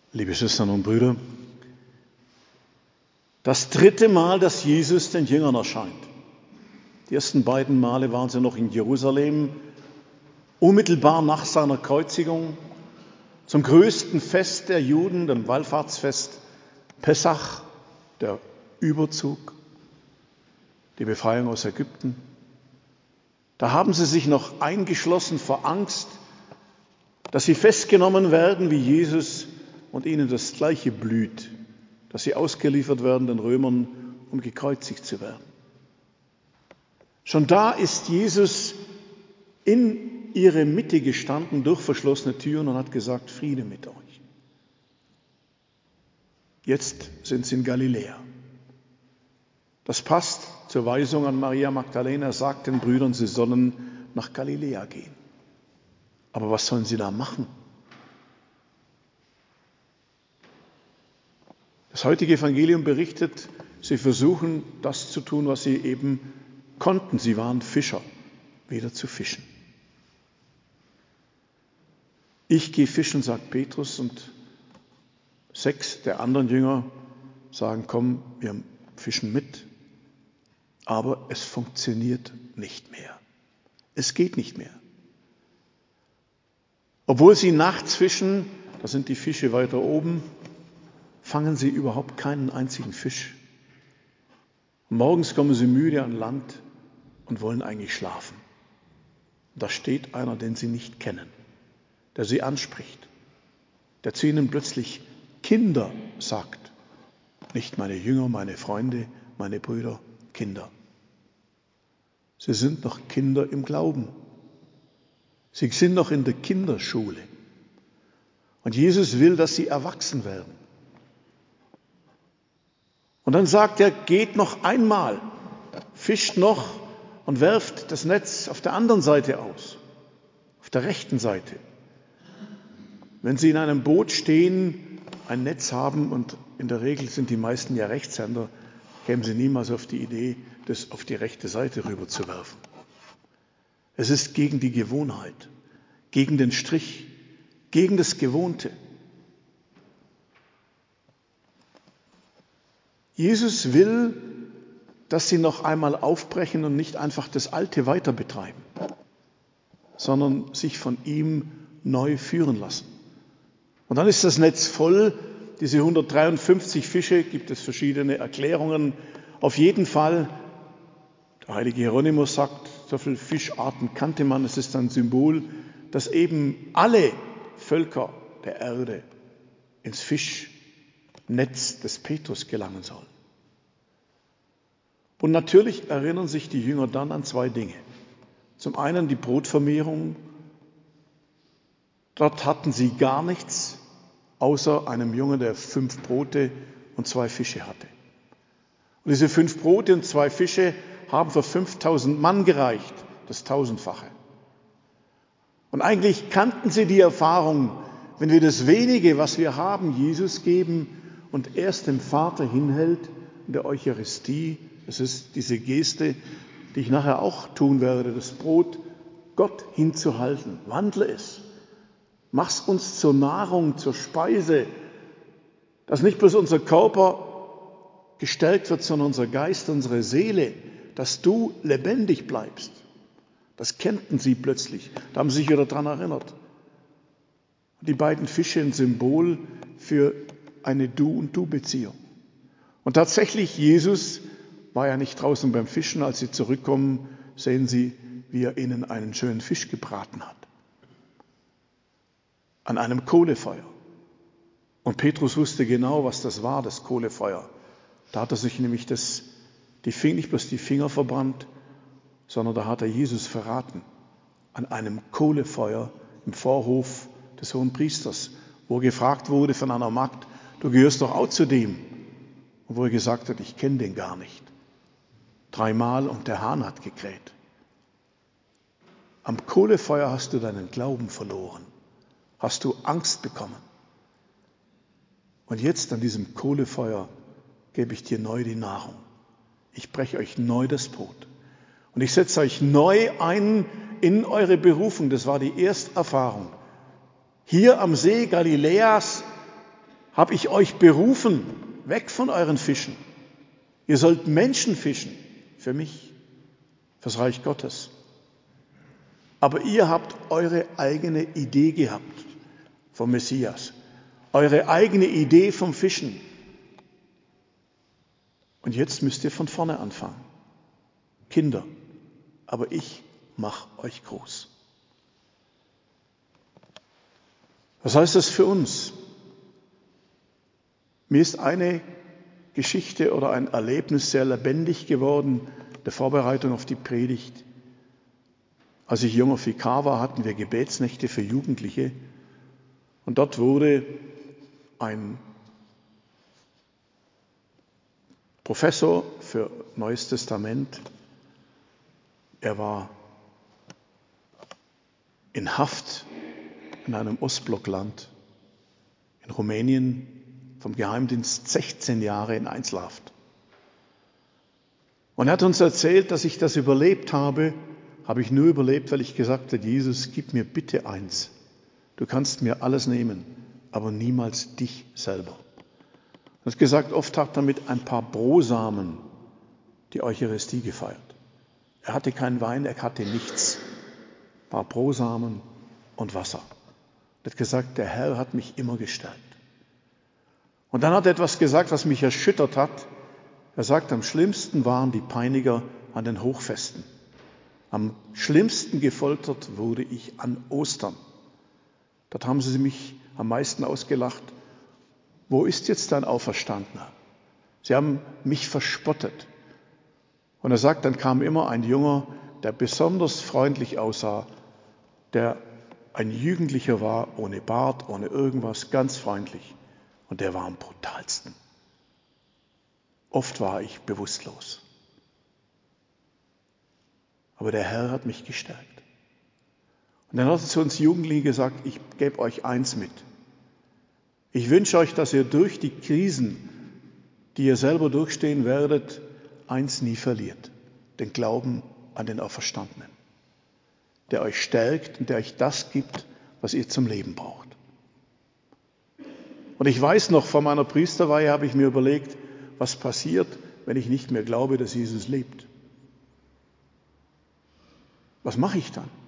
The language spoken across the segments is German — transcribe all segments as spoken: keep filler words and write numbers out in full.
Liebe Schwestern und Brüder, das dritte Mal, dass Jesus den Jüngern erscheint. Die ersten beiden Male waren sie noch in Jerusalem, unmittelbar nach seiner Kreuzigung, zum größten Fest der Juden, dem Wallfahrtsfest Pessach, der Überzug, die Befreiung aus Ägypten. Da haben sie sich noch eingeschlossen vor Angst, dass sie festgenommen werden wie Jesus und ihnen das Gleiche blüht, dass sie ausgeliefert werden den Römern, um gekreuzigt zu werden. Schon da ist Jesus in ihre Mitte gestanden, durch verschlossene Türen und hat gesagt, Friede mit euch. Jetzt sind sie in Galiläa. Das passt zur Weisung an Maria Magdalena, sagt den Brüdern, sie sollen nach Galiläa gehen. Aber was sollen sie da machen? Das heutige Evangelium berichtet, sie versuchen das zu tun, was sie eben konnten. Sie waren Fischer, wieder zu fischen. Ich gehe fischen, sagt Petrus, und sechs der anderen Jünger sagen, komm, wir fischen mit. Aber es funktioniert nicht mehr. Es geht nicht mehr. Obwohl sie nachts fischen, da sind die Fische weiter oben, fangen sie überhaupt keinen einzigen Fisch. Morgens kommen sie müde an Land und wollen eigentlich schlafen. Da steht einer, den sie nicht kennen, der sie anspricht, der zu ihnen plötzlich Kinder sagt. Nicht meine Jünger, meine Freunde, meine Brüder, Kinder. Sie sind noch Kinder im Glauben. Sie sind noch in der Kinderschule. Und Jesus will, dass sie erwachsen werden. Und dann sagt er, geht noch einmal, fischt noch und werft das Netz auf der anderen Seite aus, auf der rechten Seite. Wenn Sie in einem Boot stehen, ein Netz haben, und in der Regel sind die meisten ja Rechtshänder, kämen Sie niemals auf die Idee, das auf die rechte Seite rüber zu werfen. Es ist gegen die Gewohnheit, gegen den Strich, gegen das Gewohnte. Jesus will, dass sie noch einmal aufbrechen und nicht einfach das Alte weiter betreiben, sondern sich von ihm neu führen lassen. Und dann ist das Netz voll. Diese hundertdreiundfünfzig Fische, gibt es verschiedene Erklärungen. Auf jeden Fall, der heilige Hieronymus sagt, so viele Fischarten kannte man. Es ist ein Symbol, dass eben alle Völker der Erde ins Fischnetz des Petrus gelangen sollen. Und natürlich erinnern sich die Jünger dann an zwei Dinge. Zum einen die Brotvermehrung. Dort hatten sie gar nichts, außer einem Jungen, der fünf Brote und zwei Fische hatte. Und diese fünf Brote und zwei Fische haben für fünftausend Mann gereicht, das Tausendfache. Und eigentlich kannten sie die Erfahrung, wenn wir das Wenige, was wir haben, Jesus geben und er es dem Vater hinhält in der Eucharistie. Das ist diese Geste, die ich nachher auch tun werde, das Brot Gott hinzuhalten. Wandle es. Mach's uns zur Nahrung, zur Speise, dass nicht bloß unser Körper gestärkt wird, sondern unser Geist, unsere Seele, dass du lebendig bleibst. Das kennten sie plötzlich, da haben sie sich wieder daran erinnert. Die beiden Fische ein Symbol für eine Du- und Du-Beziehung. Und tatsächlich, Jesus war ja nicht draußen beim Fischen. Als sie zurückkommen, sehen sie, wie er ihnen einen schönen Fisch gebraten hat. An einem Kohlefeuer. Und Petrus wusste genau, was das war, das Kohlefeuer. Da hat er sich nämlich das, die, nicht bloß die Finger verbrannt, sondern da hat er Jesus verraten. An einem Kohlefeuer im Vorhof des Hohenpriesters, wo er gefragt wurde von einer Magd, du gehörst doch auch zu dem. Und wo er gesagt hat, ich kenne den gar nicht. Dreimal und der Hahn hat gekräht. Am Kohlefeuer hast du deinen Glauben verloren. Hast du Angst bekommen. Und jetzt an diesem Kohlefeuer gebe ich dir neu die Nahrung. Ich breche euch neu das Brot. Und ich setze euch neu ein in eure Berufung. Das war die Ersterfahrung. Hier am See Galiläas habe ich euch berufen, weg von euren Fischen. Ihr sollt Menschen fischen, für mich, fürs Reich Gottes. Aber ihr habt eure eigene Idee gehabt vom Messias, eure eigene Idee vom Fischen. Und jetzt müsst ihr von vorne anfangen. Kinder, aber ich mache euch groß. Was heißt das für uns? Mir ist eine Geschichte oder ein Erlebnis sehr lebendig geworden, der Vorbereitung auf die Predigt. Als ich junger Vikar war, hatten wir Gebetsnächte für Jugendliche. Und dort wurde ein Professor für Neues Testament, er war in Haft in einem Ostblockland, in Rumänien, vom Geheimdienst sechzehn Jahre in Einzelhaft. Und er hat uns erzählt, dass ich das überlebt habe, habe ich nur überlebt, weil ich gesagt habe, Jesus, gib mir bitte eins. Du kannst mir alles nehmen, aber niemals dich selber. Er hat gesagt, oft hat er mit ein paar Brosamen die Eucharistie gefeiert. Er hatte keinen Wein, er hatte nichts. Ein paar Brosamen und Wasser. Er hat gesagt, der Herr hat mich immer gestärkt. Und dann hat er etwas gesagt, was mich erschüttert hat. Er sagt, am schlimmsten waren die Peiniger an den Hochfesten. Am schlimmsten gefoltert wurde ich an Ostern. Dort haben sie mich am meisten ausgelacht. Wo ist jetzt dein Auferstandener? Sie haben mich verspottet. Und er sagt, dann kam immer ein Junger, der besonders freundlich aussah, der ein Jugendlicher war, ohne Bart, ohne irgendwas, ganz freundlich. Und der war am brutalsten. Oft war ich bewusstlos. Aber der Herr hat mich gestärkt. Und dann hat er zu uns Jugendlichen gesagt, ich gebe euch eins mit. Ich wünsche euch, dass ihr durch die Krisen, die ihr selber durchstehen werdet, eins nie verliert. Den Glauben an den Auferstandenen, der euch stärkt und der euch das gibt, was ihr zum Leben braucht. Und ich weiß noch, vor meiner Priesterweihe habe ich mir überlegt, was passiert, wenn ich nicht mehr glaube, dass Jesus lebt. Was mache ich dann?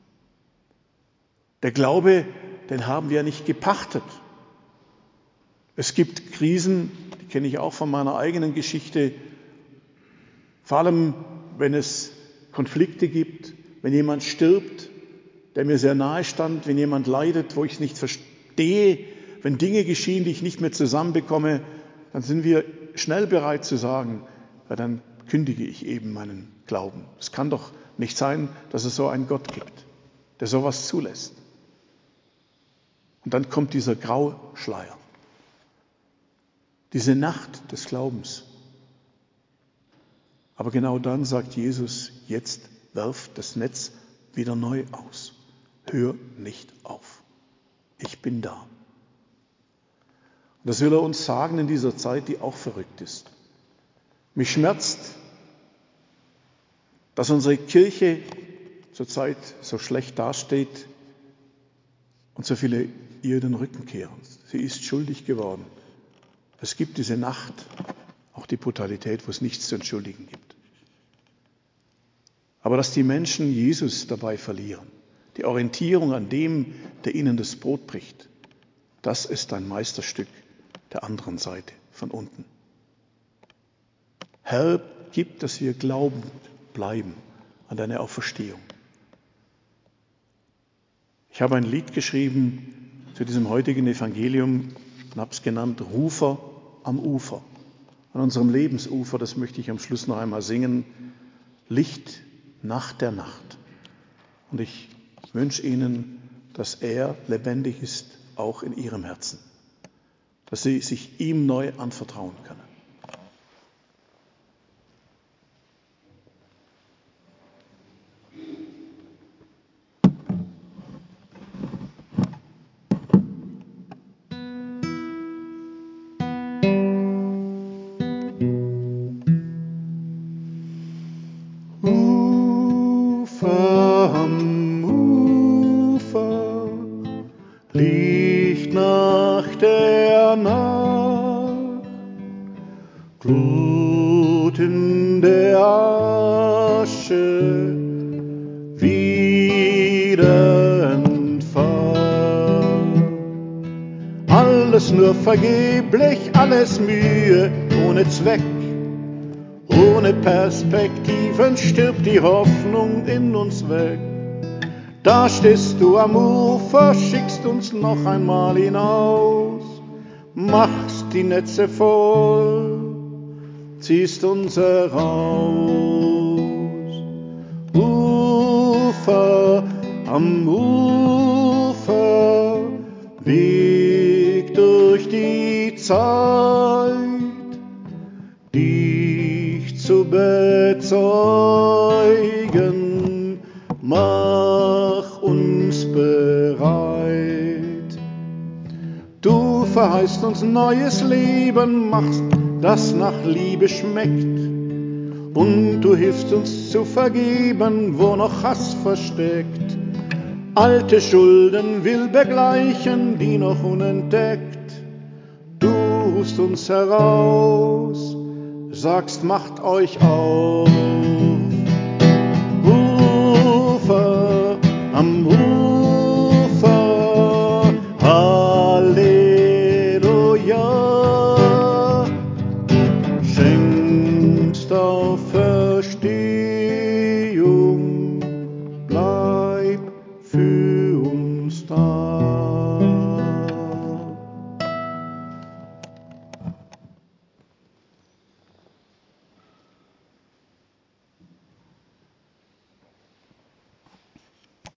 Der Glaube, den haben wir nicht gepachtet. Es gibt Krisen, die kenne ich auch von meiner eigenen Geschichte, vor allem wenn es Konflikte gibt, wenn jemand stirbt, der mir sehr nahe stand, wenn jemand leidet, wo ich es nicht verstehe, wenn Dinge geschehen, die ich nicht mehr zusammenbekomme, dann sind wir schnell bereit zu sagen, ja, dann kündige ich eben meinen Glauben. Es kann doch nicht sein, dass es so einen Gott gibt, der sowas zulässt. Und dann kommt dieser Grauschleier, diese Nacht des Glaubens. Aber genau dann sagt Jesus, jetzt werft das Netz wieder neu aus. Hör nicht auf. Ich bin da. Und das will er uns sagen in dieser Zeit, die auch verrückt ist. Mich schmerzt, dass unsere Kirche zurzeit so schlecht dasteht und so viele ihr den Rücken kehren. Sie ist schuldig geworden. Es gibt diese Nacht, auch die Brutalität, wo es nichts zu entschuldigen gibt. Aber dass die Menschen Jesus dabei verlieren, die Orientierung an dem, der ihnen das Brot bricht, das ist ein Meisterstück der anderen Seite von unten. Herr, gib, dass wir glaubend bleiben an deine Auferstehung. Ich habe ein Lied geschrieben zu diesem heutigen Evangelium und habe es genannt Rufer am Ufer. An unserem Lebensufer, das möchte ich am Schluss noch einmal singen, Licht nach der Nacht. Und ich wünsche Ihnen, dass er lebendig ist, auch in Ihrem Herzen. Dass Sie sich ihm neu anvertrauen können. Ufer am Ufer, Licht nach der nach. Glut in der Asche wieder entfacht. Alles nur vergeblich, alles Mühe ohne Zweck. Ohne Perspektiven stirbt die Hoffnung in uns weg. Da stehst du am Ufer, schickst uns noch einmal hinaus, machst die Netze voll, ziehst uns heraus. Ufer am Ufer, Weg durch die Zeit, dich zu bezeugen, mach uns bereit. Du verheißt uns neues Leben, machst, das nach Liebe schmeckt, und du hilfst uns zu vergeben, wo noch Hass versteckt. Alte Schulden will begleichen, die noch unentdeckt. Du rufst uns heraus, sagst, macht euch auf.